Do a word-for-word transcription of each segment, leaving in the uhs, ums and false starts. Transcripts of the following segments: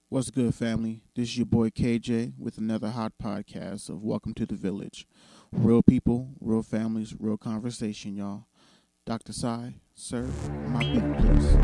What's good, family? This is your boy K J with another hot podcast of Welcome to the Village. Real people, real families, real conversation, y'all. Doctor Sai, sir, my beat, please.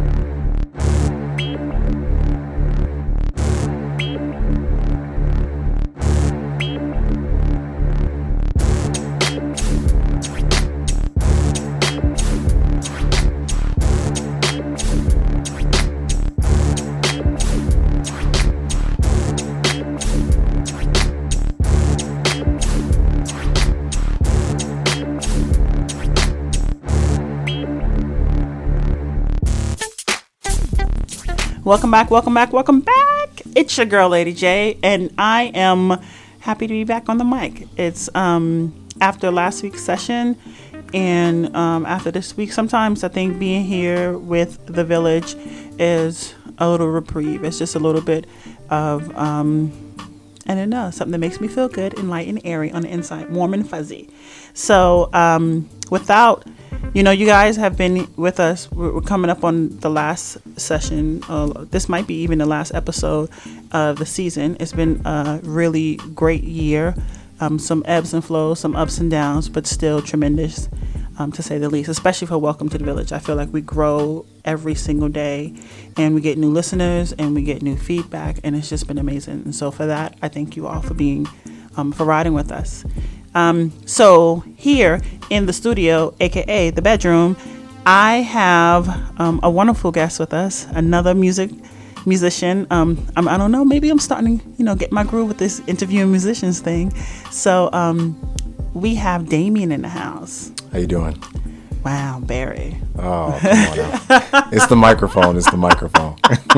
Welcome back, welcome back, welcome back. It's your girl, Lady J, and I am happy to be back on the mic. It's um, after last week's session and um, after this week. Sometimes I think being here with the village is a little reprieve. It's just a little bit of, um, I don't know, something that makes me feel good and light and airy on the inside, warm and fuzzy. So um, without... You know, you guys have been with us. We're coming up on the last session. Uh, this might be even the last episode of the season. It's been a really great year. Um, some ebbs and flows, some ups and downs, but still tremendous, um, to say the least, especially for Welcome to the Village. I feel like we grow every single day and we get new listeners and we get new feedback, and it's just been amazing. And so for that, I thank you all for being, um, for riding with us. Um, so here in the studio, aka the bedroom, I have um, a wonderful guest with us, another music musician. Um, I'm, I don't know, maybe I'm starting to, you know, get my groove with this interviewing musicians thing. So um, we have Damien in the house. How you doing? Wow, Barry. Oh, come on now. It's the microphone. It's the microphone.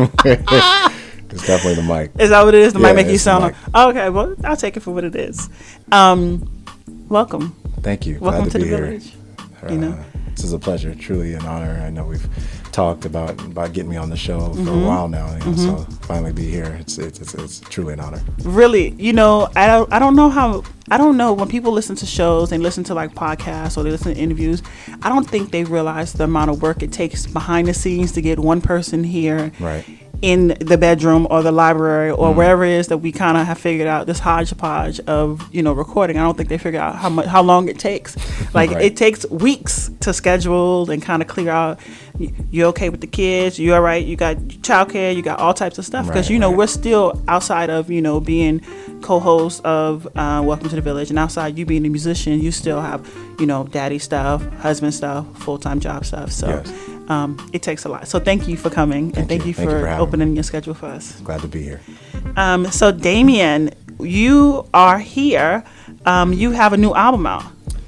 It's definitely the mic. Is that what it is? The yeah, mic make you sound like... Oh, okay, well, I'll take it for what it is. Um, welcome. Thank you. Welcome Glad to, to be the here. village. Uh, you know, this is a pleasure. Truly an honor. I know we've talked about about getting me on the show for mm-hmm. a while now. You know, mm-hmm. So finally be here. It's, it's it's it's truly an honor. Really, you know, I don't I don't know how I don't know when people listen to shows and listen to like podcasts or they listen to interviews. I don't think they realize the amount of work it takes behind the scenes to get one person here. Right. In the bedroom or the library or mm. wherever it is that we kind of have figured out this hodgepodge of, you know, recording. I don't think they figure out how much, how long it takes. Like right. It takes weeks to schedule and kind of clear out. You're okay with the kids? You all right? You got childcare? You got all types of stuff because right, you know right. we're still outside of, you know, being co-host of uh, Welcome to the Village, and outside you being a musician, you still have, you know, daddy stuff, husband stuff, full-time job stuff. So. Yes. Um, it takes a lot. So thank you for coming. Thank and thank you, you for, thank you for opening your schedule for us. Glad to be here. Um, so Damien, you are here. Um, you have a new album out.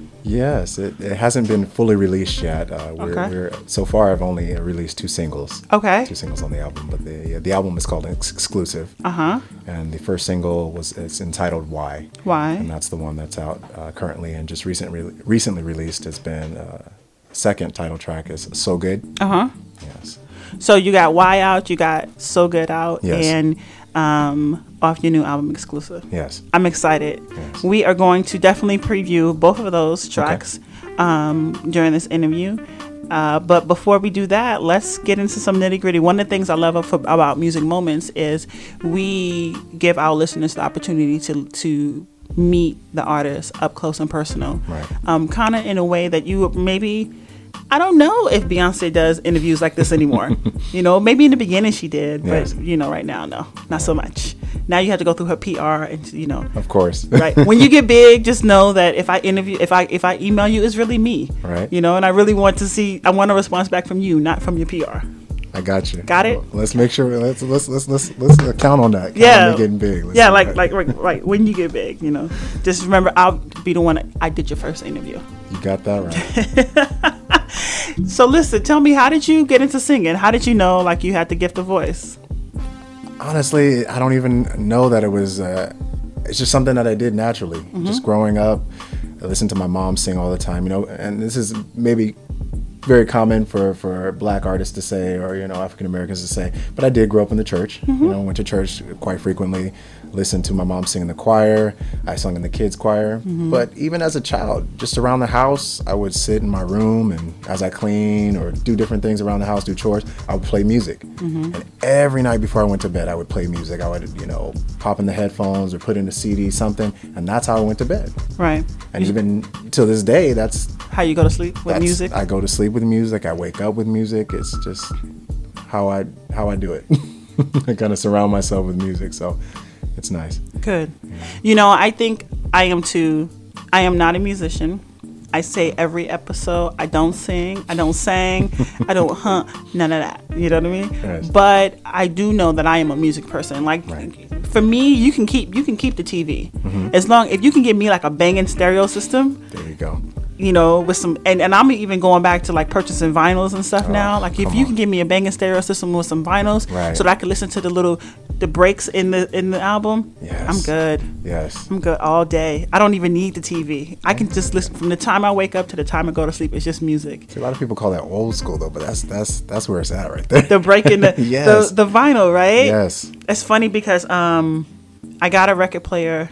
Yes, it, it hasn't been fully released yet. Uh, we're, okay. we're so far I've only released two singles. Okay. Two singles on the album, but the the album is called Ex- Exclusive. Uh huh. And the first single was it's entitled Why. Why. And that's the one that's out uh, currently and just recently recently released. It's been. Uh, Second title track is So Good. Uh-huh. Yes. So you got Why out, you got So Good out, yes. and um, off your new album Exclusive. Yes. I'm excited. Yes. We are going to definitely preview both of those tracks okay. um, during this interview. Uh, but before we do that, let's get into some nitty gritty. One of the things I love of, about Music Moments is we give our listeners the opportunity to to meet the artist up close and personal. Right. Um, kind of in a way that you maybe, I don't know if Beyonce does interviews like this anymore. You know, maybe in the beginning she did, yes. but you know, right now, no, not yeah. so much. Now you have to go through her P R and, you know. Of course. Right. When you get big, just know that if I interview, if I if I email you, it's really me. Right. You know, and I really want to see, I want a response back from you, not from your P R. I got you. Got it. Well, let's make sure. Let's let's let's let's let's count on that. Count yeah. on me getting big. Let's yeah. Like like right, right. When you get big, you know, just remember I'll be the one that I did your first interview. You got that right. So listen, tell me, how did you get into singing? How did you know like you had the gift of voice? Honestly, I don't even know that it was. Uh, it's just something that I did naturally. Mm-hmm. Just growing up, I listened to my mom sing all the time. You know, and this is maybe very common for, for black artists to say, or, you know, African Americans to say. But I did grow up in the church. Mm-hmm. You know, went to church quite frequently. Listened to my mom sing in the choir. I sung in the kids' choir. Mm-hmm. But even as a child, just around the house, I would sit in my room, and as I clean or do different things around the house, do chores, I would play music. Mm-hmm. And every night before I went to bed, I would play music. I would, you know, pop in the headphones or put in a C D, something, and that's how I went to bed. Right. And even to this day, that's how you go to sleep with music. I go to sleep with music. I wake up with music. It's just how I how I do it. I kind of surround myself with music, so it's nice. Good. Yeah. You know, I think I am too. I am not a musician. I say every episode, I don't sing, I don't sing, I don't huh, none of that. You know what I mean? Yes. But I do know that I am a music person. Like, right. For me, you can keep you can keep the T V mm-hmm. as long if you can give me like a banging stereo system. There you go. You know, with some, and, and I'm even going back to like purchasing vinyls and stuff oh, now. Like if you on. can give me a banging stereo system with some vinyls, right. so that I can listen to the little, the breaks in the in the album, yes. I'm good. Yes. I'm good all day. I don't even need the T V. I can just listen from the time I wake up to the time I go to sleep. It's just music. See, a lot of people call that old school though, but that's that's that's where it's at right there. The break in the, yes. the the vinyl, right? Yes. It's funny because um, I got a record player.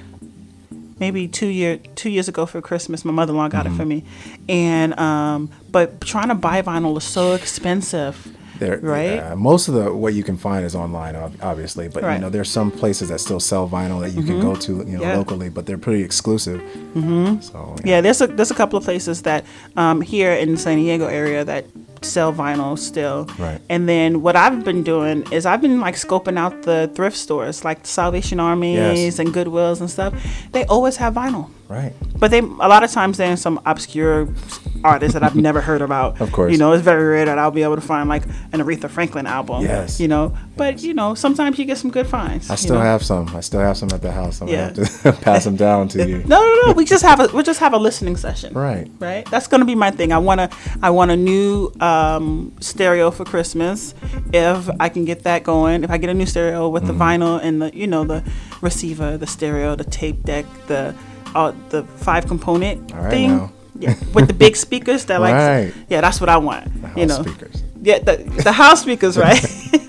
Maybe two year two years ago for Christmas, my mother-in-law got mm-hmm. it for me, and um, but trying to buy vinyl is so expensive. There, right? Uh, most of the what you can find is online, obviously, but right. you know there's some places that still sell vinyl that you mm-hmm. can go to, you know, yeah. locally, but they're pretty exclusive. Mm-hmm. So yeah. yeah, there's a there's a couple of places that um, here in the San Diego area that sell vinyl still. Right. And then what I've been doing is I've been like scoping out the thrift stores, like the Salvation Armies yes. and Goodwills and stuff. They always have vinyl. Right. But they a lot of times they're in some obscure artists that I've never heard about. Of course. You know, it's very rare that I'll be able to find like an Aretha Franklin album. Yes. You know, but yes. you know, sometimes you get some good finds. I still you know? have some. I still have some at the house. I'm yeah. gonna have to pass them down to you. No, no, no. We just have a we just have a listening session. Right. Right. That's gonna be my thing. I wanna I want a new um, stereo for Christmas. If I can get that going, if I get a new stereo with mm-hmm. the vinyl and the you know the receiver, the stereo, the tape deck, the uh, the five component All right, thing. Now. Yeah, with the big speakers that like right. yeah, that's what I want. The house you know, speakers. Yeah, the the house speakers, right?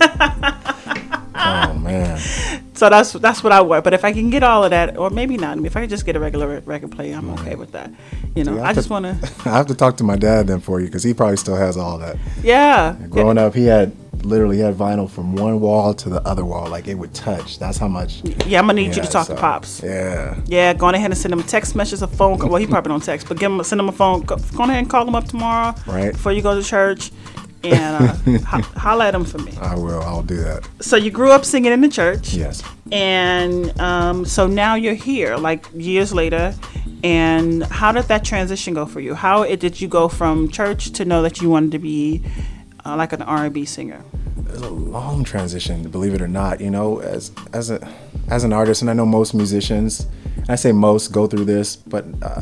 Oh man. So that's that's what I want. But if I can get all of that, or maybe not, if I can just get a regular record player, I'm okay with that. You know, I just want to. I have to talk to my dad then for you because he probably still has all that. Yeah. Growing yeah. up, he had literally he had vinyl from one wall to the other wall, like it would touch. That's how much. Yeah, I'm gonna need you to had, talk so, to Pops. Yeah. Yeah, go on ahead and send him a text message, a phone call. Well, he probably don't text, but give him send him a phone. Go, go on ahead and call him up tomorrow. Right. Before you go to church. And uh, ho- holler at him for me. I will. I'll do that. So you grew up singing in the church. Yes. And um, so now you're here, like years later. And how did that transition go for you? How it, did you go from church to know that you wanted to be uh, like an R and B singer? It was a long transition, believe it or not. You know, as as a as an artist, and I know most musicians, and I say most go through this, but uh,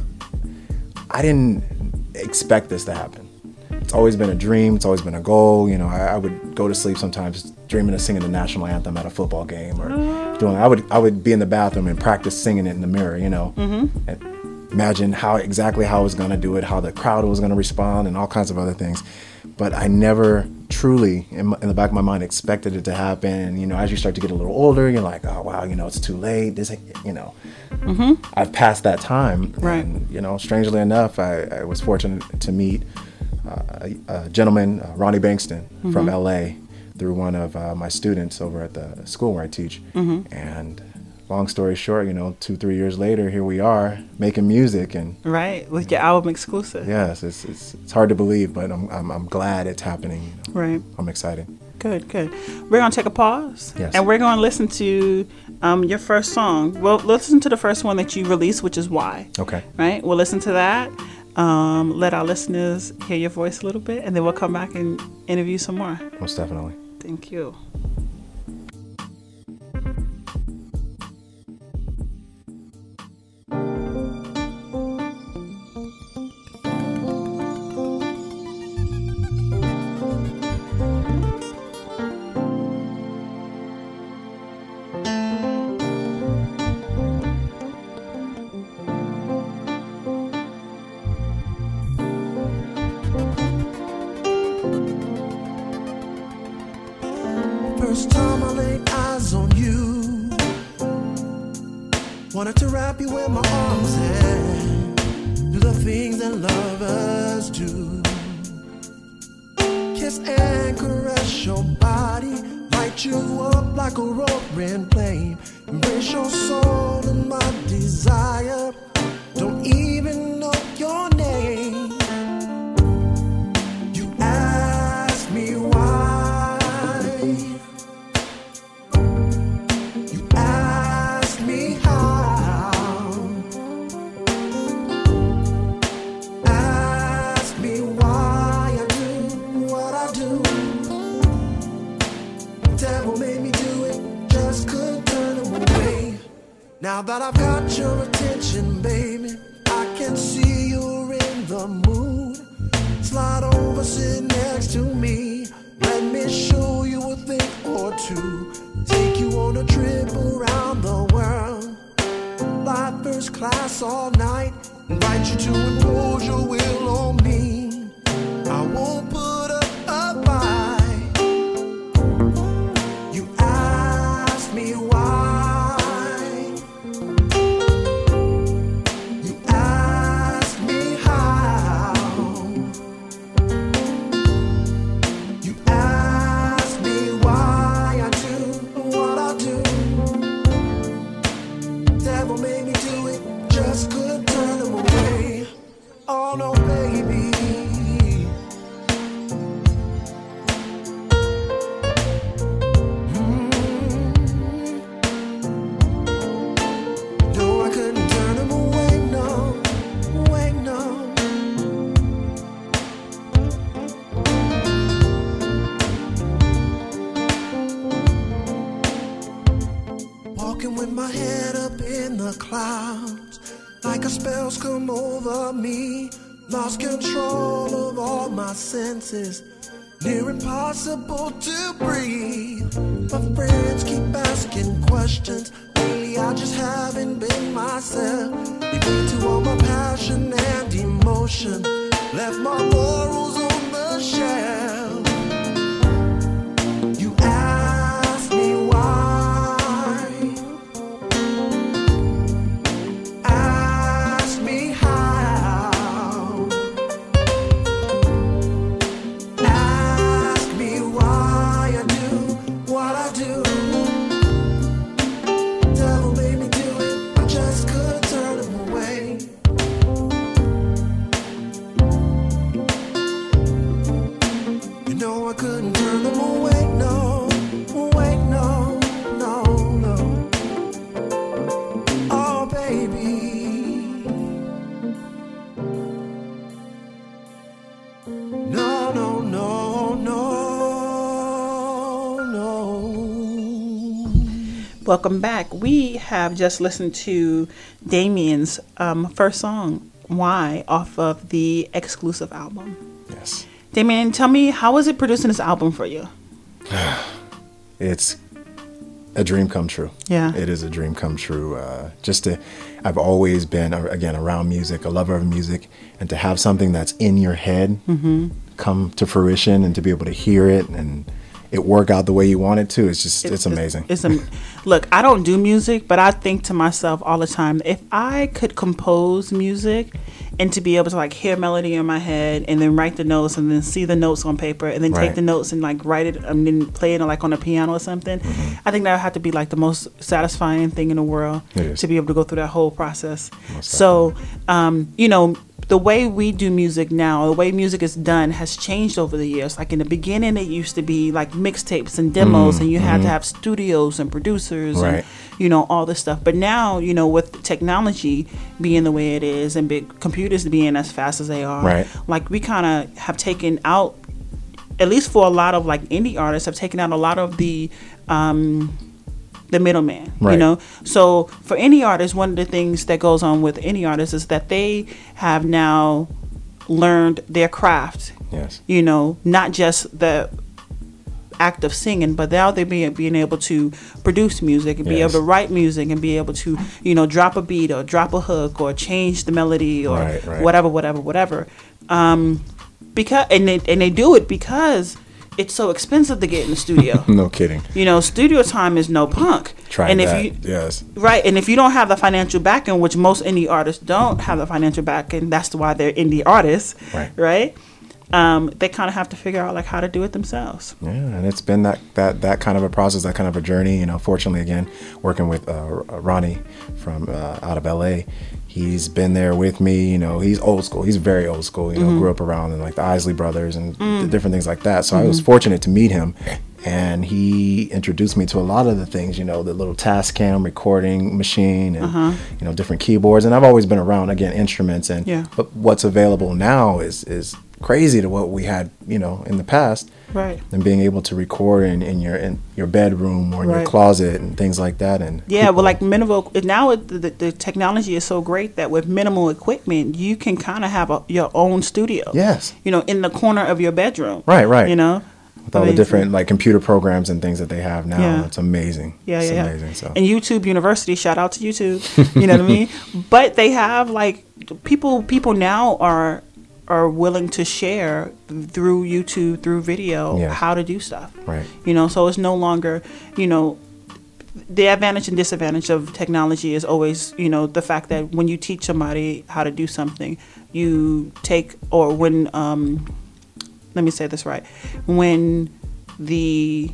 I didn't expect this to happen. It's always been a dream. It's always been a goal. You know, I, I would go to sleep sometimes dreaming of singing the national anthem at a football game, or doing. I would I would be in the bathroom and practice singing it in the mirror. You know, mm-hmm. and imagine how exactly how I was going to do it, how the crowd was going to respond, and all kinds of other things. But I never truly, in, my, in the back of my mind, expected it to happen. And, you know, as you start to get a little older, you're like, oh wow, you know, it's too late. This, you know, mm-hmm. I've passed that time. Right. And, you know, strangely enough, I, I was fortunate to meet. Uh, a, a gentleman, uh, Ronnie Bankston, mm-hmm. from L A, through one of uh, my students over at the school where I teach. Mm-hmm. And long story short, you know, two, three years later, here we are making music. And right, with your album exclusive. Yes, it's it's, it's hard to believe, but I'm, I'm I'm glad it's happening. You know? Right. I'm excited. Good, good. We're going to take a pause. Yes. And we're going to listen to um, your first song. Well, listen to the first one that you released, which is Why. Okay. Right? We'll listen to that. Um, let our listeners hear your voice a little bit, and then we'll come back and interview some more. Most definitely. Thank you. Wanted to wrap you in my arms and do the things that lovers do. Kiss and caress your body, light you up like a roaring flame. Embrace your soul and my desire. Don't even know your name. You ask me why. You ask me how. Ask me why I do what I do. The devil made me do it, just couldn't turn him away. Now that I've got your attention, baby, I can see you're in the mood. Slide over, sit next to me. Let me show you a thing or two. Take you on a trip around the world. Fly first class all night. Invite you to impose your will on me. I won't put up a fight. You ask me why. Oh no, baby. Mm-hmm. No, I couldn't turn him away, no, away, no. Walking with my head up in the clouds, like a spell's come over me. Lost control of all my senses, near impossible to breathe. My friends keep asking questions, lately I just haven't been myself. They played to all my passion and emotion, left my morals on the shelf. You ask me why, ask me how. Welcome back. We have just listened to Damien's um, first song, Why, off of the exclusive album. Yes. Damien, tell me, how was it producing this album for you? It's a dream come true. Yeah. It is a dream come true. Uh, just to, I've always been, uh, again, around music, a lover of music, and to have something that's in your head mm-hmm. come to fruition and to be able to hear it and it work out the way you want it to. It's just, it's, it's amazing. It's, it's a, look, I don't do music, but I think to myself all the time, if I could compose music and to be able to like hear melody in my head and then write the notes and then see the notes on paper and then right. take the notes and like write it and then play it like on a piano or something, mm-hmm. I think that would have to be like the most satisfying thing in the world to be able to go through that whole process. Most so, um, you know, the way we do music now, the way music is done has changed over the years. Like in the beginning, it used to be like mixtapes and demos, mm, and you had mm-hmm. to have studios and producers right. and, you know, all this stuff. But now, you know, with technology being the way it is and big computers being as fast as they are, right. like we kind of have taken out, at least for a lot of like indie artists, have taken out a lot of the um, the middleman, right. you know. So for any artist, one of the things that goes on with any artist is that they have now learned their craft. Yes. You know, not just the act of singing, but now they're being, being able to produce music and yes. be able to write music and be able to, you know, drop a beat or drop a hook or change the melody or right, right. whatever, whatever, whatever. Um, because and they and they do it because it's so expensive to get in the studio. No kidding. You know, studio time is no punk. Try and that. If you, yes. Right. And if you don't have the financial backing, which most indie artists don't have the financial backing, that's why they're indie artists. Right. Right. Um, they kind of have to figure out like how to do it themselves. Yeah, and it's been that, that, that kind of a process, that kind of a journey. You know, fortunately, again, working with uh, Ronnie from uh, out of L A, he's been there with me. You know, he's old school. He's very old school. You know, Mm-hmm. grew up around in like the Isley Brothers and Mm. the different things like that. So Mm-hmm. I was fortunate to meet him, and he introduced me to a lot of the things. You know, the little Tascam recording machine and Uh-huh. you know different keyboards. And I've always been around again instruments and Yeah. but what's available now is is crazy to what we had, you know, in the past. Right. And being able to record in, in your in your bedroom or in Right. your closet and things like that. And Yeah, people- well, like minimal now, it, the, the technology is so great that with minimal equipment, you can kind of have a, your own studio. Yes. You know, in the corner of your bedroom. Right, right. You know, with all Amazing. the different like computer programs and things that they have now, Yeah. it's amazing. Yeah, it's yeah, amazing. yeah. So And YouTube University, shout out to YouTube. You know what I mean? But they have like people. People now are are willing to share through YouTube, through video, Yes. how to do stuff. Right. You know, so it's no longer, you know, the advantage and disadvantage of technology is always, you know, the fact that when you teach somebody how to do something, you take, or when, um, let me say this right, when the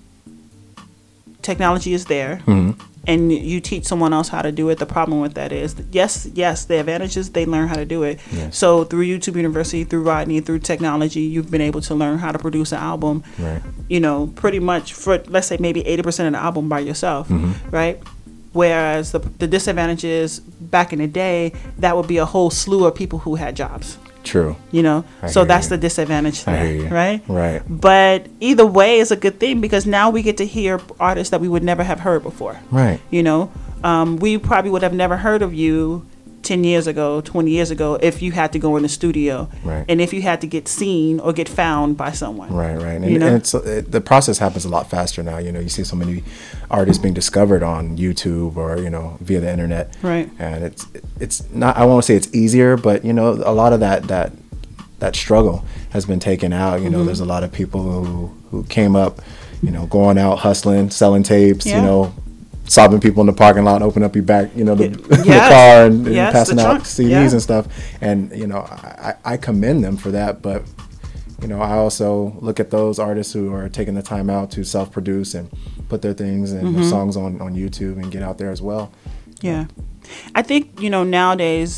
technology is there Mhm. and you teach someone else how to do it, the problem with that is, that yes, yes, the advantage is they learn how to do it. Yes. So through YouTube University, through Rodney, through technology, you've been able to learn how to produce an album, Right. you know, pretty much for, let's say, maybe eighty percent of the album by yourself, Mhm. right? Whereas the, the disadvantage is, back in the day, that would be a whole slew of people who had jobs, True. you know? I So hear that's you. the disadvantage I there, hear you. right? Right. But either way is a good thing, because now we get to hear artists that we would never have heard before. Right. You know, um, we probably would have never heard of you ten years ago, twenty years ago, if you had to go in the studio. Right. And if you had to get seen or get found by someone. Right, right. And, You know? and it's, it, the process happens a lot faster now. You know, you see so many artists being discovered on YouTube or, you know, via the internet. Right. And it's it's not, I won't say it's easier, but, you know, a lot of that that that struggle has been taken out. You know, Mm-hmm. there's a lot of people who, who came up, you know, going out hustling, selling tapes, Yeah. you know, sobbing people in the parking lot, open up your back, you know, the, Yes. the car and, and Yes, passing the out trunk. C Ds Yeah. and stuff. And, you know, I, I commend them for that. But, you know, I also look at those artists who are taking the time out to self-produce and put their things and Mm-hmm. their songs on, on YouTube and get out there as well. Yeah. I think, you know, nowadays,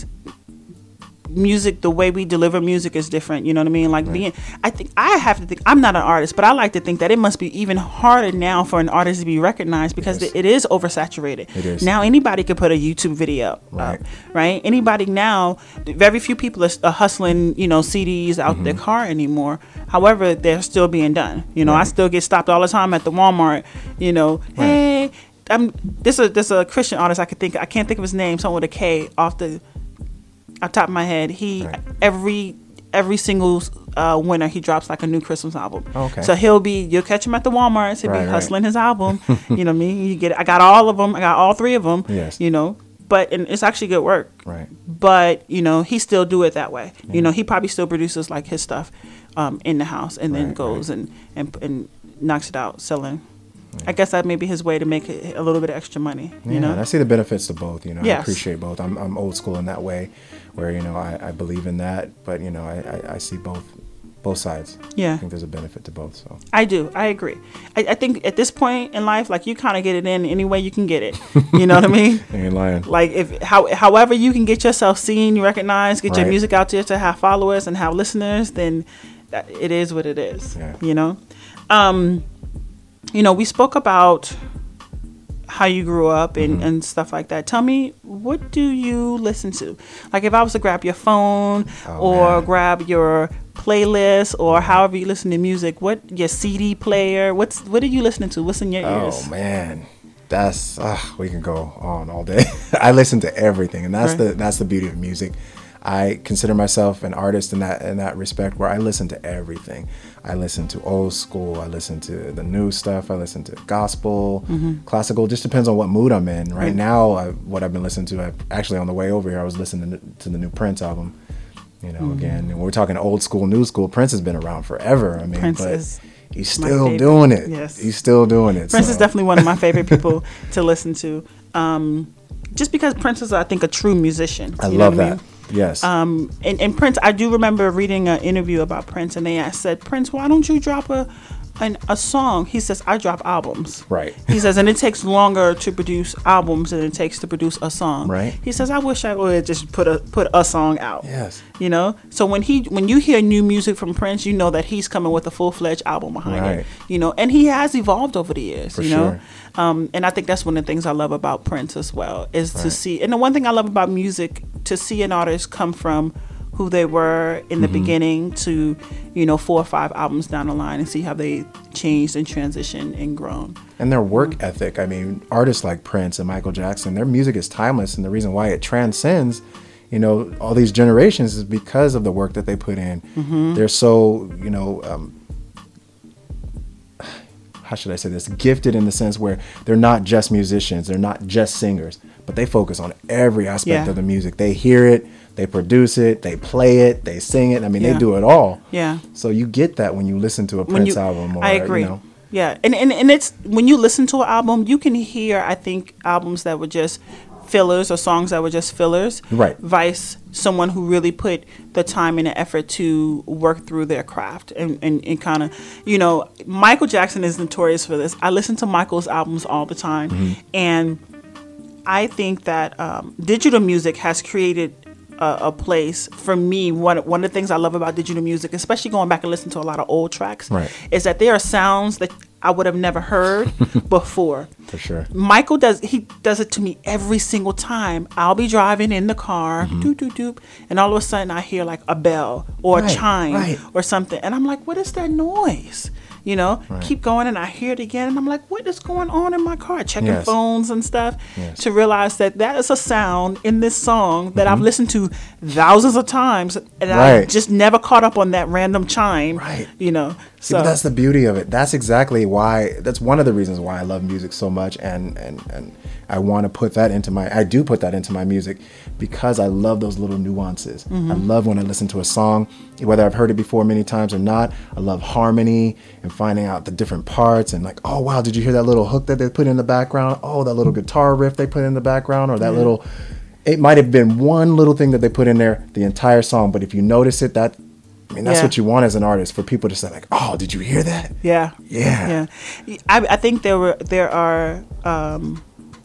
music, the way we deliver music is different. You know what I mean? Like Right. being, I think, I have to think, I'm not an artist, but I like to think that it must be even harder now for an artist to be recognized, because Yes. it is oversaturated. It is. Now anybody could put a YouTube video Right. up, right? Anybody now, very few people are, are hustling, you know, C Ds out their car anymore. However, they're still being done. You know, I Right. still get stopped all the time at the Walmart, you know, Right. hey, I'm, this is this a Christian artist I could think, I can't think of his name, someone with a K off the, off the top of my head. He Right. every every single uh, winter he drops like a new Christmas album. Okay. So he'll be, you'll catch him at the Walmart. He'll Right, be right. hustling his album. You know what I mean? You get, I got all of them. I got all three of them. Yes. You know, but and it's actually good work. Right. But you know, he still do it that way. You know, he probably still produces like his stuff um, in the house, and then Right, goes right. and, and and knocks it out selling. I guess that may be his way to make a little bit of extra money. You Yeah, know. and I see the benefits to both. You know, I Yes. appreciate both. I'm I'm old school in that way, where you know I, I believe in that, but you know I, I, I see both both sides. Yeah. I think there's a benefit to both. So I do. I agree. I, I think at this point in life, like, you kind of get it in any way you can get it. You know what I mean? I ain't lying. Like, if how however you can get yourself seen, recognized, get your Right. music out there to have followers and have listeners, then that, it is what it is. Yeah. You know, um, you know, we spoke about how you grew up and, Mm-hmm. and stuff like that. Tell me, what do you listen to? Like, if I was to grab your phone Oh, or man. grab your playlist or however you listen to music, what your C D player, what's what are you listening to? What's in your ears? Oh man, that's uh, we can go on all day. I listen to everything, and that's Right. the that's the beauty of music. I consider myself an artist in that in that respect, where I listen to everything. I listen to old school. I listen to the new stuff. I listen to gospel, classical. Just depends on what mood I'm in. Right, Mm-hmm. Right. now, I, what I've been listening to, I, actually on the way over here, I was listening to, to the new Prince album. You know, Mm-hmm. again, and we're talking old school, new school. Prince has been around forever. I mean, Prince but is- he's still doing it. Yes. He's still doing it. Prince so. is definitely one of my favorite people to listen to. Um, just because Prince is, I think, a true musician. I you love know what that. I mean? Yes. Um, and, and Prince, I do remember reading an interview about Prince, and they asked, said, Prince, why don't you drop a an, a song? He says, I drop albums. Right. He says, and it takes longer to produce albums than it takes to produce a song. Right. He says, I wish I would just put a put a song out. Yes. You know, so when he when you hear new music from Prince, you know that he's coming with a full fledged album behind Right. it. You know, and he has evolved over the years. For you know, sure. um, and I think that's one of the things I love about Prince as well is to Right. see. And the one thing I love about music, to see an artist come from who they were in the Mm-hmm. beginning to, you know, four or five albums down the line, and see how they changed and transitioned and grown. And their work ethic. I mean, artists like Prince and Michael Jackson, their music is timeless, and the reason why it transcends, you know, all these generations is because of the work that they put in. Mm-hmm. They're so, you know, um, how should I say this? Gifted in the sense where they're not just musicians, they're not just singers, but they focus on every aspect Yeah. of the music. They hear it, they produce it, they play it, they sing it. I mean, Yeah. they do it all. Yeah. So you get that when you listen to a When Prince you- album. Or, I agree. You know, Yeah, and, and and it's when you listen to an album, you can hear, I think, albums that were just fillers or songs that were just fillers. Right. Vice someone who really put the time and the effort to work through their craft and, and, and kind of, you know, Michael Jackson is notorious for this. I listen to Michael's albums all the time, Mm-hmm. and I think that um, digital music has created a, a place for me. One one of the things I love about digital music, especially going back and listening to a lot of old tracks, Right. is that there are sounds that I would have never heard before. for sure. Michael does he does it to me every single time. I'll be driving in the car, Mm-hmm. doop doop doop, and all of a sudden I hear like a bell or a Right, chime right. or something, and I'm like, what is that noise? You know, Right. keep going, and I hear it again, and I'm like, what is going on in my car? Checking Yes. phones and stuff Yes. to realize that that is a sound in this song that Mm-hmm. I've listened to thousands of times, and I Right. just never caught up on that random chime. Right. You know, See, so but that's the beauty of it. That's exactly why. That's one of the reasons why I love music so much, and and and I want to put that into my. I do put that into my music because I love those little nuances. Mm-hmm. I love when I listen to a song, whether I've heard it before many times or not. I love harmony and finding out the different parts and like, oh wow, did you hear that little hook that they put in the background? Oh, that little guitar riff they put in the background, or that little. It might have been one little thing that they put in there the entire song, but if you notice it, that. I mean, that's Yeah. what you want as an artist, for people to say like, "Oh, did you hear that?" Yeah. Yeah. Yeah. I, I think there were there are um,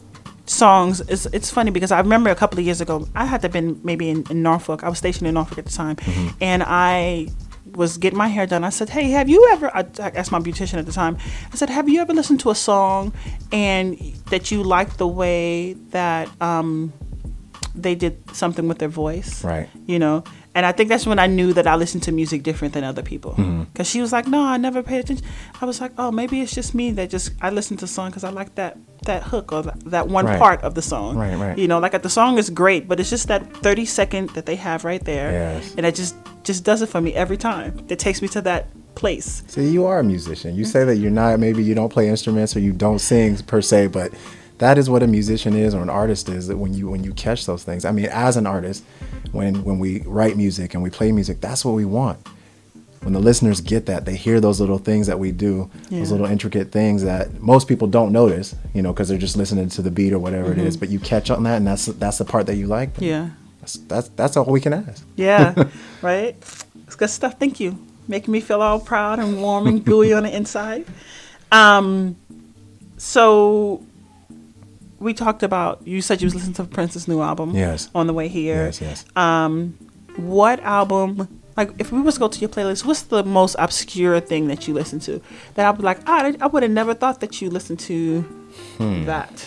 songs. It's it's funny because I remember a couple of years ago, I had to been maybe in, in Norfolk. I was stationed in Norfolk at the time, Mm-hmm. and I was getting my hair done. I said, "Hey, have you ever?" I, I asked my beautician at the time. I said, "Have you ever listened to a song and that you liked the way that um, they did something with their voice?" Right. You know. And I think that's when I knew that I listened to music different than other people. Because she was like, no, I never paid attention. I was like, oh, maybe it's just me that just, I listen to song because I like that that hook or that, that one Right. part of the song. Right, right. You know, like the song is great, but it's just that thirty second that they have right there. Yes. And it just, just does it for me every time. It takes me to that place. See, you are a musician. You say that you're not, maybe you don't play instruments or you don't sing per se, but that is what a musician is or an artist is. That when you when you catch those things. I mean, as an artist, when when we write music and we play music, that's what we want. When the listeners get that, they hear those little things that we do, Yeah. those little intricate things that most people don't notice, you know, because they're just listening to the beat or whatever it is. But you catch on that, and that's that's the part that you like. Mm-hmm. Yeah. That's that's that's all we can ask. Yeah. Right? It's good stuff. Thank you. Making me feel all proud and warm and gooey on the inside. Um, so we talked about, you said you was listening to Prince's new album. Yes. On the way here. Yes, yes. Um, what album, like if we was to go to your playlist, what's the most obscure thing that you listen to? That I'd be like, ah, I would have never thought that you listened to Hmm. that.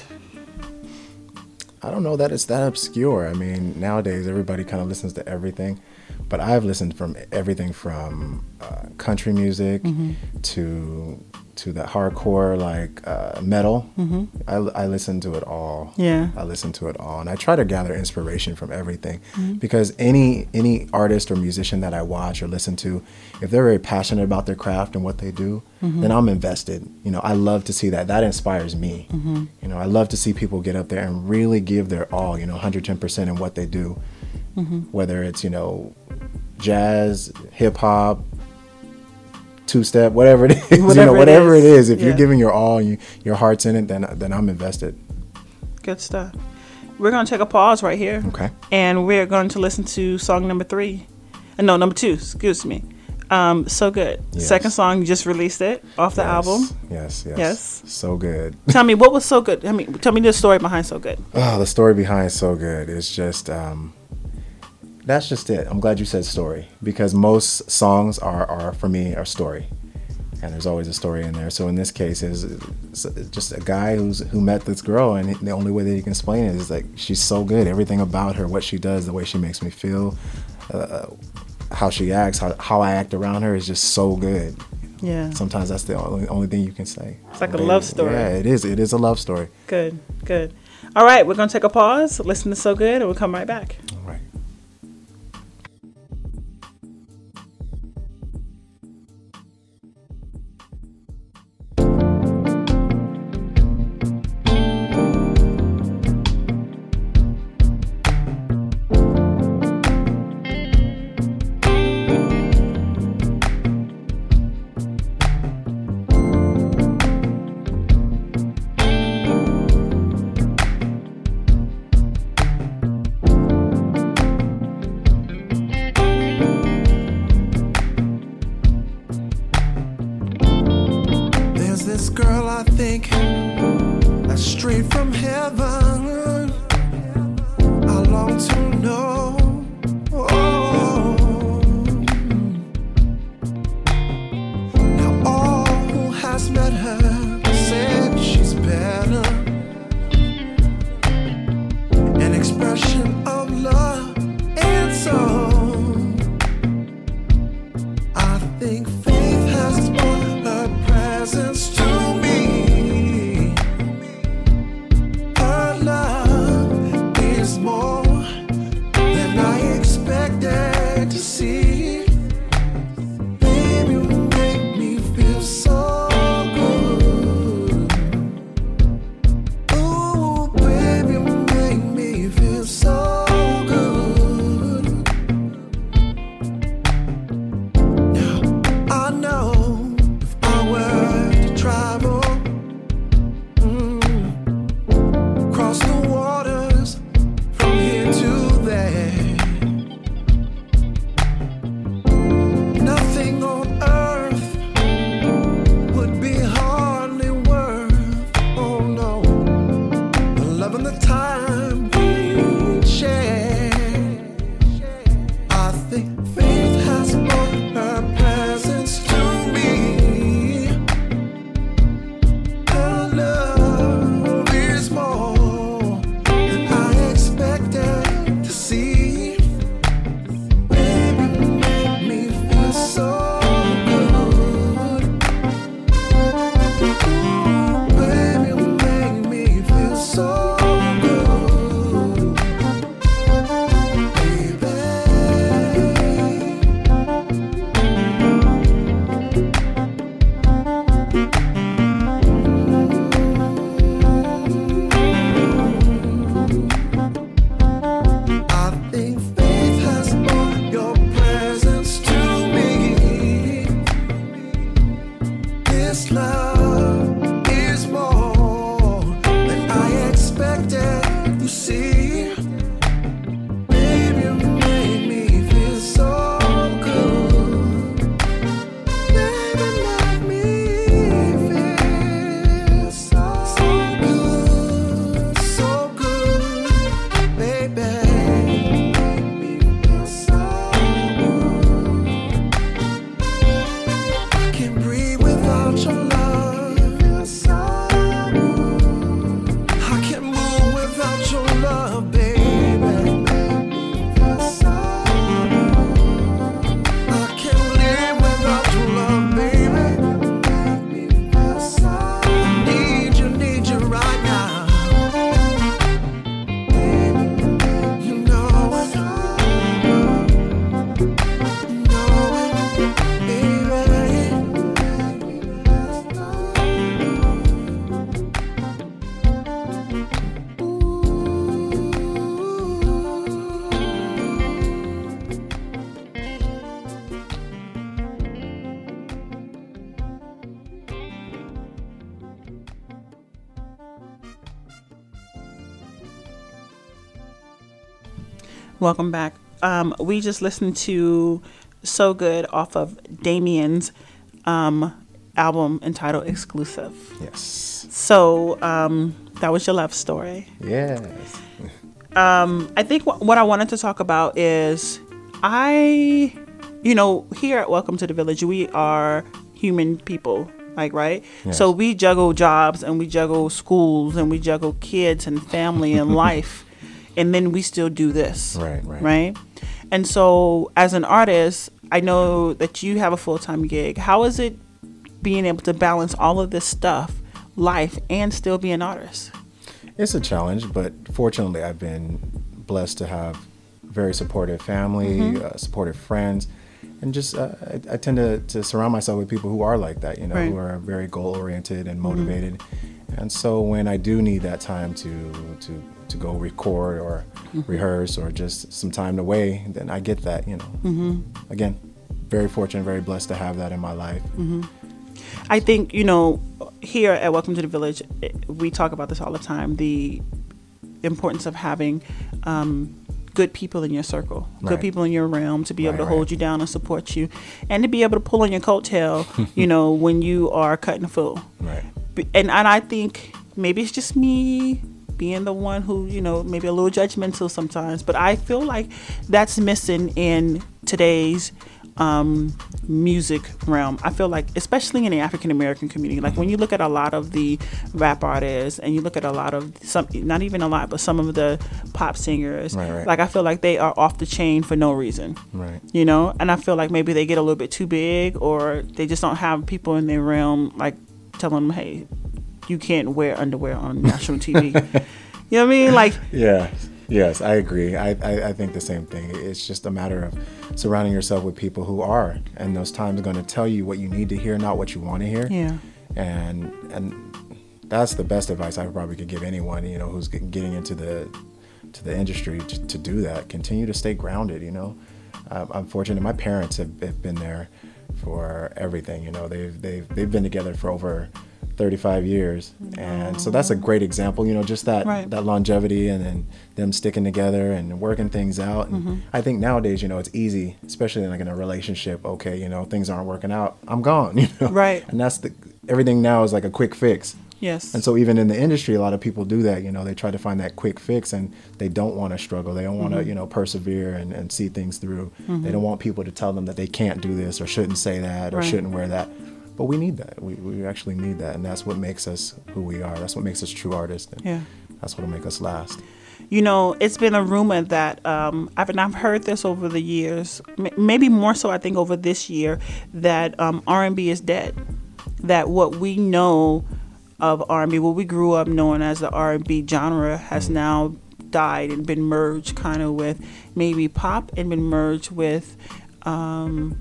I don't know that it's that obscure. I mean, nowadays everybody kind of listens to everything, but I've listened from everything from uh, country music Mm-hmm. to to the hardcore like uh, metal. Mm-hmm. I, I listen to it all. Yeah. I listen to it all, and I try to gather inspiration from everything Mm-hmm. because any any artist or musician that I watch or listen to, if they're very passionate about their craft and what they do, Mm-hmm. then I'm invested. You know, I love to see that. That inspires me. Mm-hmm. You know, I love to see people get up there and really give their all. You know, one hundred ten percent in what they do, Mm-hmm. whether it's you know, jazz, hip hop, two step, whatever it is, Whatever you know, it whatever is. it is. If Yeah. you're giving your all, and you, your heart's in it, then then I'm invested. Good stuff. We're going to take a pause right here. Okay. And we're going to listen to song number three. Uh, no, number two, excuse me. Um, So Good. Yes. Second song, you just released it off the Yes, album. Yes, yes. Yes. So good. Tell me, what was So Good? I mean, tell me the story behind So Good. Oh, the story behind So Good is just, um, that's just it. I'm glad you said story, because most songs are, are for me, are story. And there's always a story in there. So in this case, is just a guy who's who met this girl, and the only way that he can explain it is like, she's so good. Everything about her, what she does, the way she makes me feel, uh, how she acts, how, how I act around her is just so good. Yeah. Sometimes that's the only, only thing you can say. It's like a Baby. love story. Yeah, it is. It is a love story. Good, good. All right, we're going to take a pause, listen to So Good, and we'll come right back. All right. There's this girl I think that's straight from heaven. I long to know. Oh. Now all who has met her said she's better. An expression of love and soul. I think faith has brought her presence to me. Her love is more Welcome back. Um, we just listened to So Good off of Damien's um, album entitled Exclusive. Yes. So um, that was your love story. Yes. Um, I think wh- what I wanted to talk about is I, you know, here at Welcome to the Village, we are human people, like, right? Yes. So we juggle jobs and we juggle schools and we juggle kids and family and life. And then we still do this. Right, right. Right? And so as an artist, I know that you have a full-time gig. How is it being able to balance all of this stuff, life, and still be an artist? It's a challenge, but fortunately I've been blessed to have very supportive family, Mm-hmm. uh, supportive friends, and just uh, I, I tend to, to surround myself with people who are like that, you know, Right. who are very goal-oriented and motivated. And so when I do need that time to to, to go record or rehearse or just some time away, then I get that, you know. Mm-hmm. Again, very fortunate, very blessed to have that in my life. Mm-hmm. I think, you know, here at Welcome to the Village, eh, we talk about this all the time, the importance of having um, good people in your circle, good Right. people in your realm to be able Right, to right. hold you down and support you, and to be able to pull on your coattail, you know, when you are cutting a fool. Right. B- And, and I think maybe it's just me being the one who, you know, maybe a little judgmental sometimes, but I feel like that's missing in today's um, music realm. I feel like, especially in the African American community, like when you look at a lot of the rap artists and you look at a lot of some, not even a lot, but some of the pop singers, Right, right. like I feel like they are off the chain for no reason. Right. You know, and I feel like maybe they get a little bit too big, or they just don't have people in their realm like telling them, hey, you can't wear underwear on national T V. You know what I mean? Like, Yeah. Yes, I agree. I, I, I think the same thing. It's just a matter of surrounding yourself with people who are, and those times are going to tell you what you need to hear, not what you want to hear. yeah, And and that's the best advice I probably could give anyone, you know, who's get- getting into the to the industry to, to do that. Continue to stay grounded. You know, um, I'm fortunate. My parents have, have been there for everything. You know, they've they've they've been together for over thirty-five years, and so that's a great example. You know, just that Right. that longevity, and then them sticking together and working things out. And Mm-hmm. I think nowadays, you know, it's easy, especially like in a relationship. Okay, you know, things aren't working out. I'm gone. You know, Right. And that's the everything now is like a quick fix. yes. And so even in the industry, a lot of people do that. You know, they try to find that quick fix, and they don't want to struggle. They don't want to, Mm-hmm. you know, persevere and, and see things through. They don't want people to tell them that they can't do this or shouldn't say that or Right. shouldn't wear that. But we need that. We, we actually need that. And that's what makes us who we are. That's what makes us true artists. And Yeah. that's what'll make us last. You know, it's been a rumor that um, I've and I've heard this over the years, m- maybe more so I think over this year, that um, R and B is dead. That what we know of R and B, what we grew up knowing as the R and B genre, has now died and been merged kind of with maybe pop and been merged with um,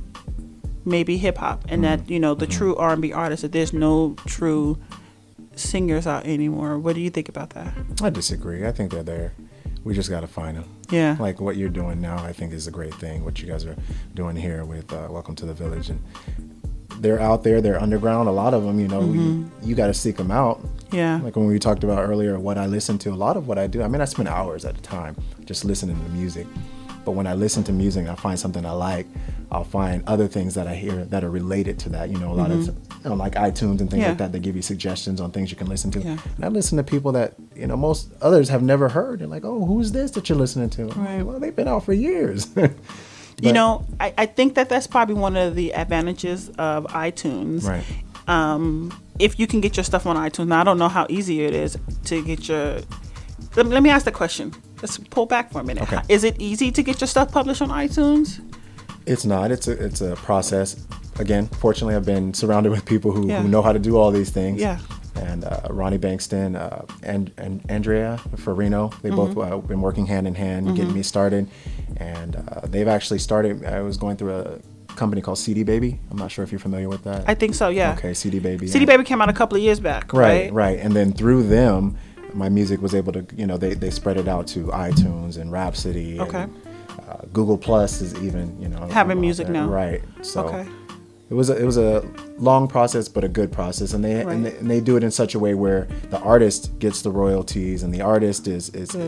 maybe hip hop, and that, you know, the true R and B artists, that there's no true singers out anymore. What do you think about that? I disagree. I think they're there. We just got to find them. Yeah. Like what you're doing now, I think is a great thing. What you guys are doing here with uh, Welcome to the Village, and they're out there. They're underground. A lot of them, you know, you, you got to seek them out. Yeah. Like when we talked about earlier, what I listen to. A lot of what I do. I mean, I spend hours at a time just listening to music. But when I listen to music, I find something I like. I'll find other things that I hear that are related to that. You know, a lot of, you know, like iTunes and things Yeah. like that. They give you suggestions on things you can listen to. Yeah. And I listen to people that, you know, most others have never heard. They're like, oh, who's this that you're listening to? I'm Right. like, well, they've been out for years. You But- know, I, I think that that's probably one of the advantages of iTunes. Right. Um, if you can get your stuff on iTunes. Now, I don't know how easy it is to get your... Let, let me ask the question. Let's pull back for a minute. Okay. Is it easy to get your stuff published on iTunes? It's not. It's a it's a process. Again, fortunately, I've been surrounded with people who, Yeah. who know how to do all these things. Yeah. And uh, Ronnie Bankston, uh, and and Andrea Farino, they Mm-hmm. both uh, been working hand in hand, getting me started. And uh, they've actually started. I was going through a company called C D Baby. I'm not sure if you're familiar with that. I think so, yeah. Okay, C D Baby. C D Baby came out a couple of years back, Right, right? right. And then through them, my music was able to, you know, they, they spread it out to iTunes and Rhapsody. Okay. And, uh, Google Plus is even, you know, Having out music there. now. Right. So Okay. it was a, it was a long process, but a good process, and they, Right. and they and they do it in such a way where the artist gets the royalties, and the artist is is Good.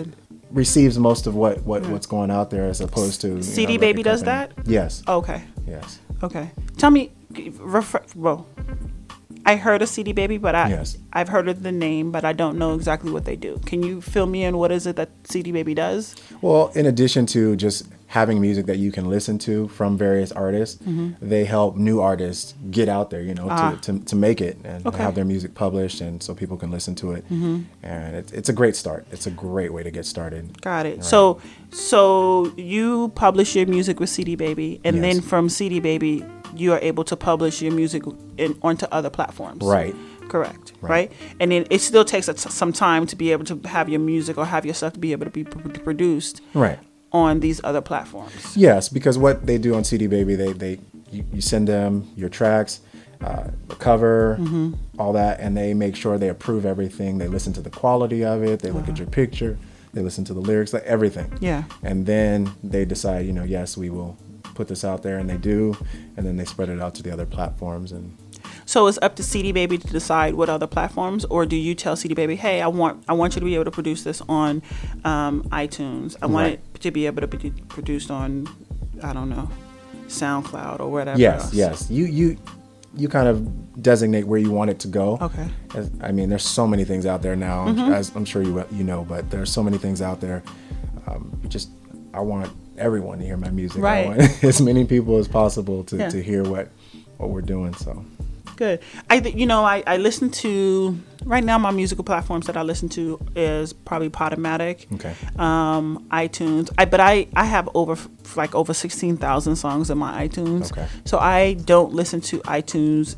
receives most of what, what what's going out there as opposed to C D know, Baby record does company. that? Yes. Okay. Yes. Okay. Tell me, refer, well, I heard of C D Baby, but I Yes. I've heard of the name, but I don't know exactly what they do. Can you fill me in? What is it that C D Baby does? Well, in addition to just having music that you can listen to from various artists, Mm-hmm. they help new artists get out there, you know, Ah. to, to, to make it and Okay. have their music published, and so people can listen to it. Mm-hmm. And it, it's a great start. It's a great way to get started. Got it. So, so you publish your music with C D Baby, and Yes. then from C D Baby, you are able to publish your music in, onto other platforms. Right. Correct. Right. Right. And then it still takes a t- some time to be able to have your music or have your stuff to be able to be pr- produced Right. on these other platforms. Yes, because what they do on C D Baby, they, they you, you send them your tracks, uh, the cover, Mm-hmm. all that, and they make sure they approve everything. They listen to the quality of it. They look at your picture. They listen to the lyrics, like everything. Yeah. And then they decide, you know, yes, we will put this out there, and they do, and then they spread it out to the other platforms. And So it's up to C D Baby to decide what other platforms, or do you tell C D Baby, hey, I want I want you to be able to produce this on um, iTunes. I want Right. it to be able to be produced on, I don't know, SoundCloud or whatever yes, else. yes, you you you kind of designate where you want it to go. Okay. As- I mean, there's so many things out there now, Mm-hmm. as I'm sure you you know, but there's so many things out there. Um, just I want everyone to hear my music. Right. I want as many people as possible to, Yeah. to hear what what we're doing. So Good. I th- you know I, I listen to right now my musical platforms that I listen to is probably Podomatic, okay, um, iTunes. I but I, I have over like over sixteen thousand songs in my iTunes. Okay. So I don't listen to iTunes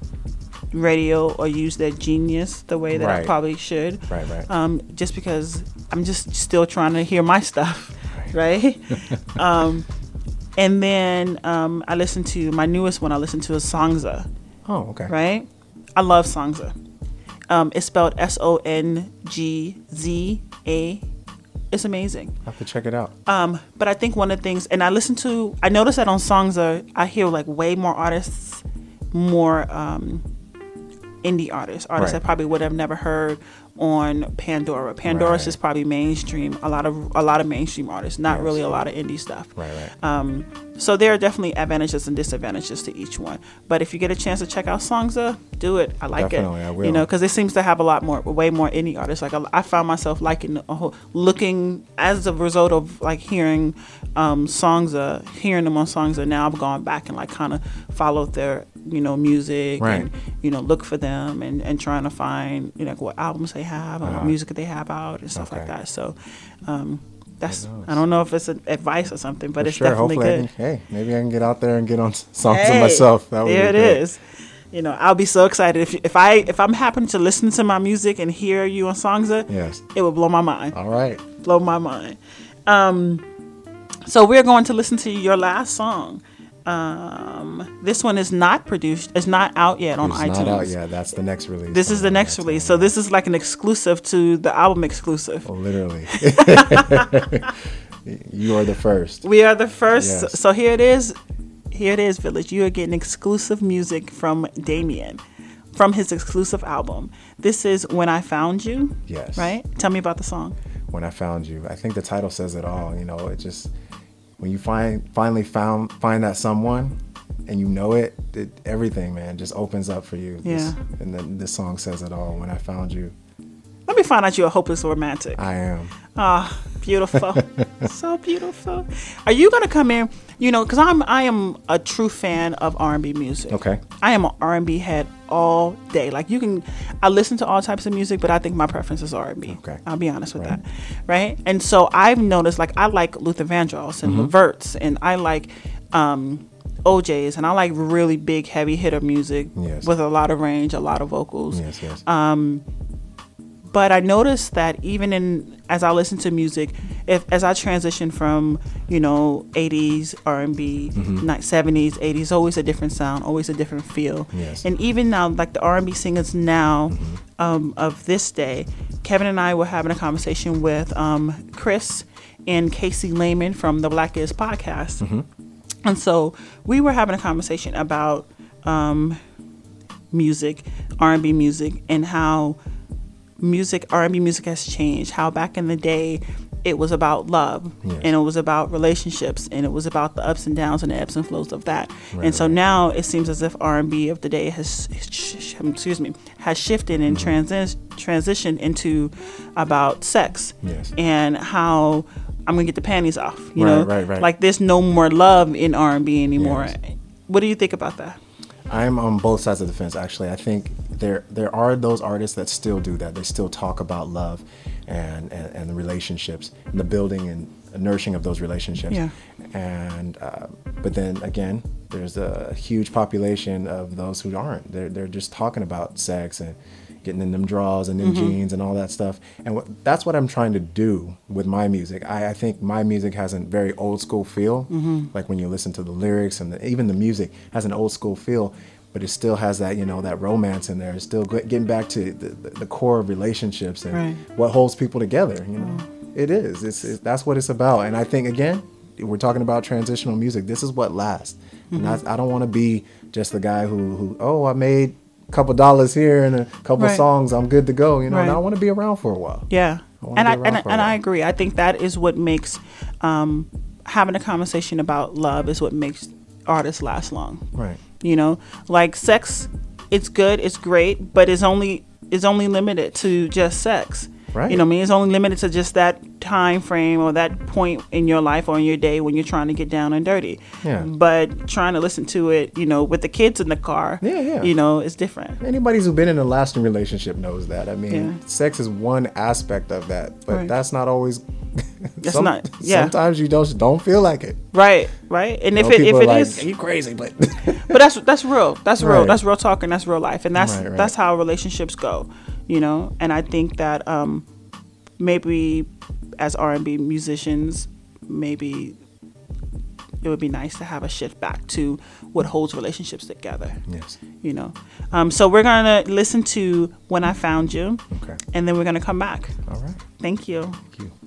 radio or use their Genius the way that I Right. probably should. right, right, Um, just because I'm just still trying to hear my stuff, right? um, and then um, I listen to my newest one. I listen to is Songza. oh, okay, Right? I love Songza. Um, it's spelled S O N G Z A. It's amazing. I have to check it out. Um, but I think one of the things, and I listen to, I noticed that on Songza, I hear like way more artists, more um, indie artists, artists Right. that probably would have never heard on Pandora. Pandora's Right. is probably mainstream. A lot of a lot of mainstream artists, not Yes. really a lot of indie stuff. Right, right. Um, so there are definitely advantages and disadvantages to each one. But if you get a chance to check out Songza, do it. I like Definitely, it. I will. You know, because it seems to have a lot more, way more indie artists. Like I, I found myself liking, a whole, looking as a result of like hearing um, Songza, hearing them on Songza. Now I've gone back and like kind of followed their, you know, music Right. and you know look for them and, and trying to find you know what albums they have and what Uh-huh. music that they have out and stuff like Okay. that. So. Um, That's knows? I don't know if it's an advice or something, but For it's sure. definitely Hopefully, good. I can, hey, maybe I can get out there and get on s- songs Hey, myself. That would there be it great. is. You know, I'll be so excited if if I if I'm happen to listen to my music and hear you on Songza. Yes. It would blow my mind. All right. Blow my mind. Um, so we're going to listen to your last song. Um, this one is not produced. It's not out yet on It's iTunes. not out yet. That's the next release. This is the next That's release. it. So this is like an exclusive to the album exclusive. Oh, literally. You are the first. We are the first. Yes. So here it is. Here it is, Village. You are getting exclusive music from Damien, from his exclusive album. This is When I Found You. Yes. Right? Tell me about the song. When I Found You. I think the title says it all. You know, it just, when you find finally found find that someone and you know it, it everything, man, just opens up for you. Yeah. This, and then this song says it all. When I Found You. Let me find out you're a hopeless romantic. I am. Ah, beautiful. So beautiful. Are you going to come in, you know, because I'm I am a true fan of R and B music. Okay. I am an R and B head all day. Like you can, I listen to all types of music, but I think my preference is R and B. Okay. I'll be honest with Right. that. Right? And so I've noticed, like I like Luther Vandross and Mm-hmm. Leverts, and I like um, O J's, and I like really big, heavy hitter music Yes. with a lot of range, a lot of vocals. Yes, yes. Um, but I noticed that even in as I listen to music, if as I transition from you know eighties R and B, Mm-hmm. seventies, eighties, always a different sound, always a different feel. Yes. And even now, like the R and B singers now Mm-hmm. um, of this day, Kevin and I were having a conversation with um, Chris and Casey Lehman from the Black Is podcast, Mm-hmm. and so we were having a conversation about um, music, R and B music, and how music, R and B music has changed. How back in the day, it was about love, Yes. and it was about relationships, and it was about the ups and downs and the ebbs and flows of that. Right, and so right. now it seems as if R and B of the day has, sh- excuse me, has shifted and Mm-hmm. transi- transitioned into about sex Yes. and how I'm gonna get the panties off. You Right, know, right, right. like there's no more love in R and B anymore. Yes. What do you think about that? I'm on both sides of the fence. Actually, I think there there are those artists that still do that. They still talk about love and and, and the relationships and the building and nourishing of those relationships. Yeah. And uh, but then again, there's a huge population of those who aren't. They're they're just talking about sex and getting in them drawers and them jeans and all that stuff. And what, that's what I'm trying to do with my music. I, I think my music has a very old school feel. Like when you listen to the lyrics and the, even the music has an old school feel, but it still has that, you know, that romance in there. It's still get- getting back to the, the, the core of relationships and Right. what holds people together. You know, it is. It's, it's that's what it's about. And I think again, we're talking about transitional music. This is what lasts. And I, I don't want to be just the guy who, who oh, I made couple dollars here and a couple Right. songs, I'm good to go. You know, Right. and I want to be around for a while. Yeah, wanna and be I around and, I- for a and I while. agree. I think that is what makes um, having a conversation about love is what makes artists last long. Right. You know, like sex, it's good, it's great, but it's only it's only limited to just sex. Right. You know what I mean? It's only limited to just that time frame or that point in your life or in your day when you're trying to get down and dirty. Yeah. But trying to listen to it, you know, with the kids in the car, Yeah, yeah. you know, it's different. Anybody who's been in a lasting relationship knows that. I mean, Yeah. sex is one aspect of that, but Right. that's not always. That's not- yeah. Sometimes you don't don't feel like it. Right, right. And You if know, it if people it are like, is, you crazy, but but that's that's real. That's real. Right. That's real talk and that's real life, and that's Right, right. that's how relationships go, you know. And I think that um, maybe as R and B musicians, maybe it would be nice to have a shift back to what holds relationships together, yes. you know. Um, so we're gonna listen to "When I Found You," Okay. and then we're gonna come back. All right. Thank you. Thank you.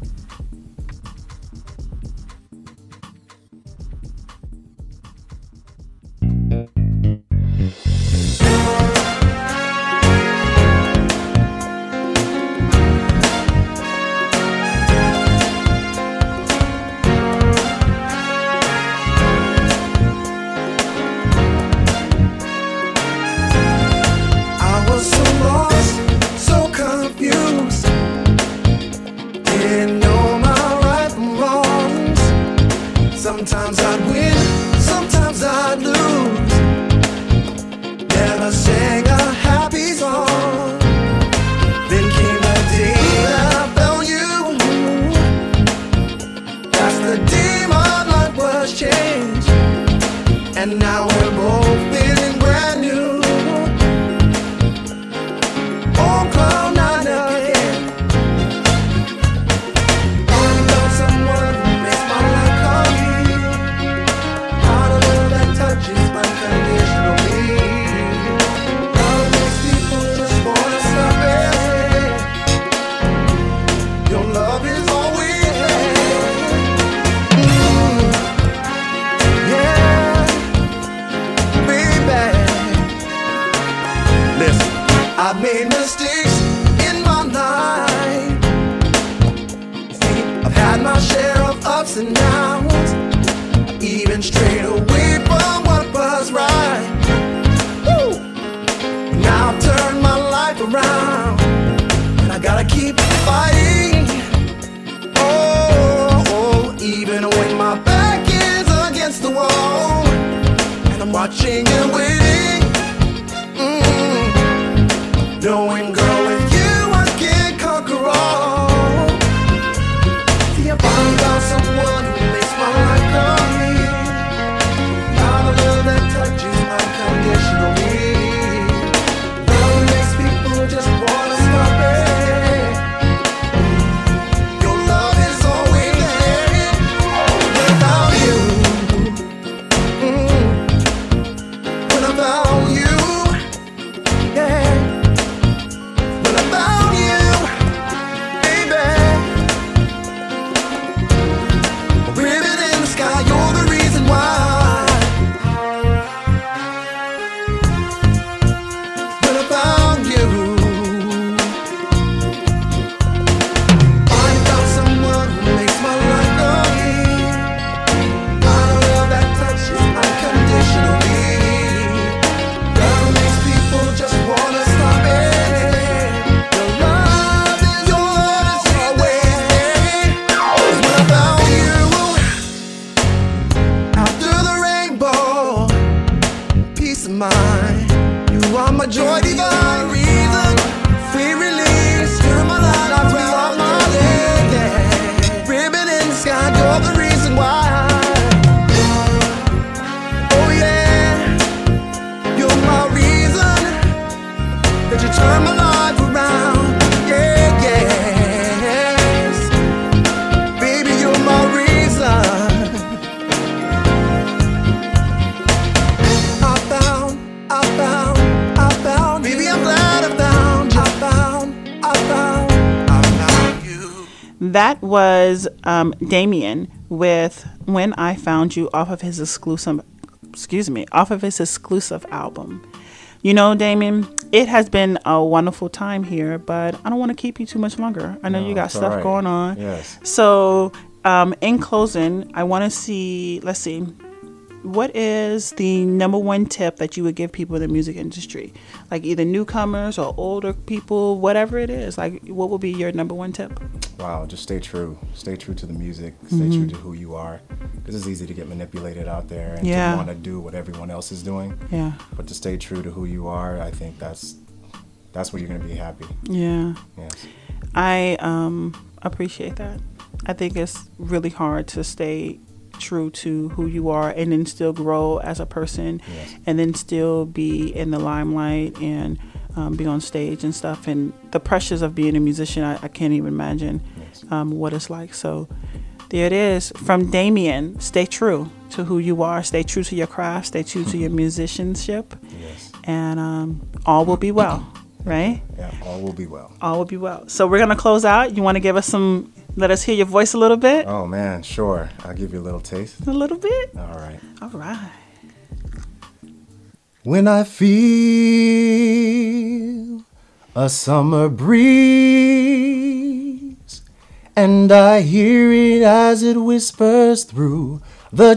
I was so lost, so confused. Didn't know my right from wrongs. Sometimes I'd win, sometimes I'd lose. Never sang a happy song. Then came the day that I found you. That's the day my life was changed. And now we're both feeling brand new. On cloud nine again. Only know someone who makes my life complete. Out of love that touches unconditionally. Love makes people just wanna stop and say, your love is all we have. Mm, yeah, baby. Listen, I've made mistakes in my life. See, I've had my share of ups and downs. Even strayed away from what was right. Woo! Now I've turned my life around, and I gotta keep fighting. Oh, oh, even when my back is against the wall, and I'm watching and waiting. Mm. Knowing, girl, with you I can conquer all. See, I found out someone who makes my life complete. Not a love that touches unconditionally. Love makes people just wanna stop it. Your love is always there without you. Mm. That was um, Damien with When I Found You off of his exclusive, excuse me, off of his exclusive album. You know, Damien, it has been a wonderful time here, but I don't want to keep you too much longer. I know No, you got it's stuff all right. going on. Yes. So, um, in closing, I want to see, let's see, what is the number one tip that you would give people in the music industry? Like either newcomers or older people, whatever it is. Like, what would be your number one tip? Wow, just stay true. Stay true to the music. Stay Mm-hmm. true to who you are. Because it's easy to get manipulated out there and Yeah. to want to do what everyone else is doing. Yeah. But to stay true to who you are, I think that's that's where you're going to be happy. Yeah. Yes. I um, appreciate that. I think it's really hard to stay true to who you are and then still grow as a person Yes. and then still be in the limelight and um, be on stage and stuff. And the pressures of being a musician, I, I can't even imagine Yes. um, what it's like. So there it is. From Damien, stay true to who you are. Stay true to your craft. Stay true to your musicianship. Yes. And um, all will be well, right? Yeah, all will be well. All will be well. So we're going to close out. You want to give us some, let us hear your voice a little bit? Oh, man, sure. I'll give you a little taste. A little bit? All right. All right. When I feel a summer breeze and I hear it as it whispers through the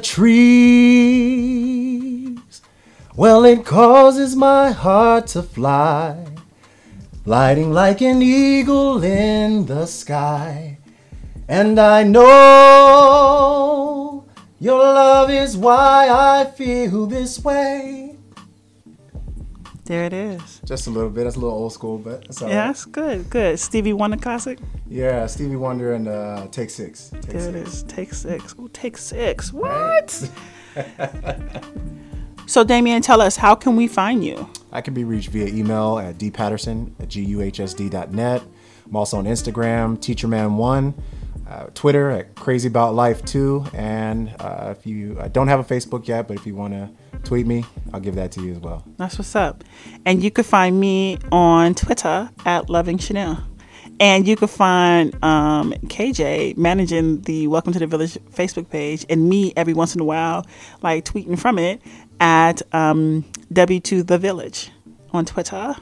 trees, well, it causes my heart to fly, lighting like an eagle in the sky. And I know your love is why I feel this way. There it is. Just a little bit. That's a little old school, but that's all Yeah, right. that's good. Good. Stevie Wonder classic. Yeah, Stevie Wonder and uh, Take Six. Take There it Six. is. Take six. Ooh, take six. What? So, Damien, tell us, how can we find you? I can be reached via email at dpatterson at guhsd dot net. I'm also on Instagram, teacherman one, uh, Twitter at crazyaboutlife two, and uh, if you I don't have a Facebook yet, but if you want to tweet me, I'll give that to you as well. That's what's up. And you can find me on Twitter at Loving Chanel. And you can find um, K J managing the Welcome to the Village Facebook page, and me every once in a while, like tweeting from it at um, W two The Village on Twitter.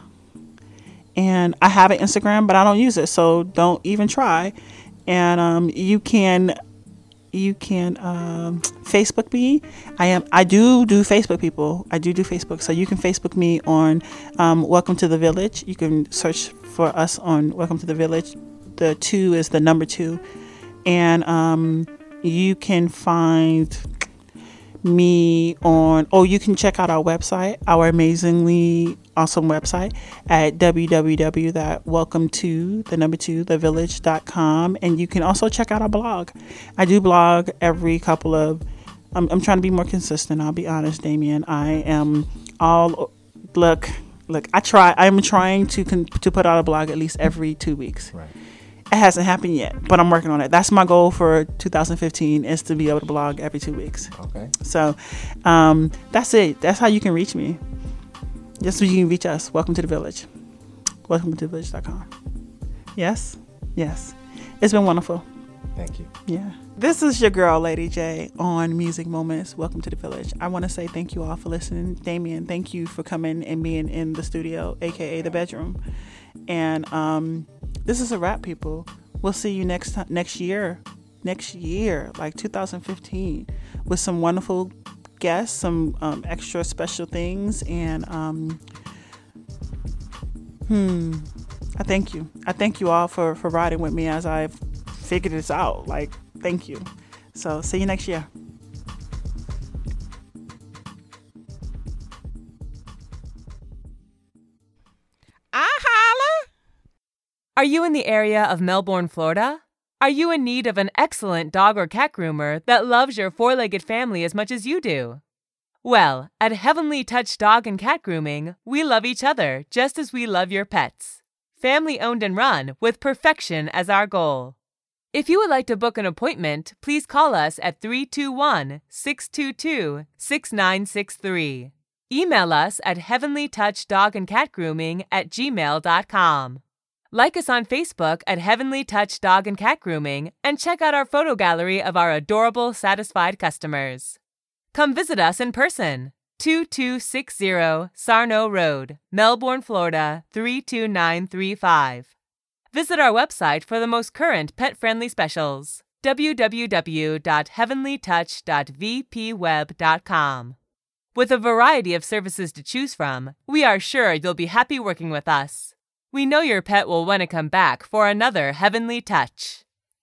And I have an Instagram, but I don't use it, so don't even try. And um, you can you can um, Facebook me. I am I do do Facebook, people. I do do Facebook, so you can Facebook me on um, Welcome to the Village. You can search for us on Welcome to the Village. The two is the number two, and um, you can find me on, oh, you can check out our website, our amazingly awesome website at w w w dot welcome to the number two the village dot com. And you can also check out our blog. I do blog every couple of I'm, I'm trying to be more consistent. I'll be honest, Damien. I am all look look I try I'm trying to con, to put out a blog at least every two weeks. Right. It hasn't happened yet, but I'm working on it. That's my goal for two thousand fifteen, is to be able to blog every two weeks. Okay. So um, that's it. That's how you can reach me. Just so you can reach us. Welcome to the Village. Welcome to the village dot com. Yes? Yes. It's been wonderful. Thank you. Yeah. This is your girl, Lady J, on Music Moments. Welcome to the Village. I want to say thank you all for listening. Damien, thank you for coming and being in the studio, a k a the bedroom. And um, this is a wrap, people. We'll see you next time, next year. Next year, like two thousand fifteen, with some wonderful guests, some um, extra special things. And um, hmm, I thank you. I thank you all for, for riding with me as I've figured this out. Like, thank you. So see you next year. I holla. Are you in the area of Melbourne, Florida? Are you in need of an excellent dog or cat groomer that loves your four-legged family as much as you do? Well, at Heavenly Touch Dog and Cat Grooming, we love each other just as we love your pets. Family owned and run with perfection as our goal. If you would like to book an appointment, please call us at three two one, six two two, six nine six three. Email us at heavenly touch dog and cat grooming at gmail dot com. Like us on Facebook at Heavenly Touch Dog and Cat Grooming, and check out our photo gallery of our adorable, satisfied customers. Come visit us in person. two two six zero Sarno Road, Melbourne, Florida three two nine three five. Visit our website for the most current pet-friendly specials. w w w dot heavenly touch dot v p web dot com. With a variety of services to choose from, we are sure you'll be happy working with us. We know your pet will want to come back for another Heavenly Touch.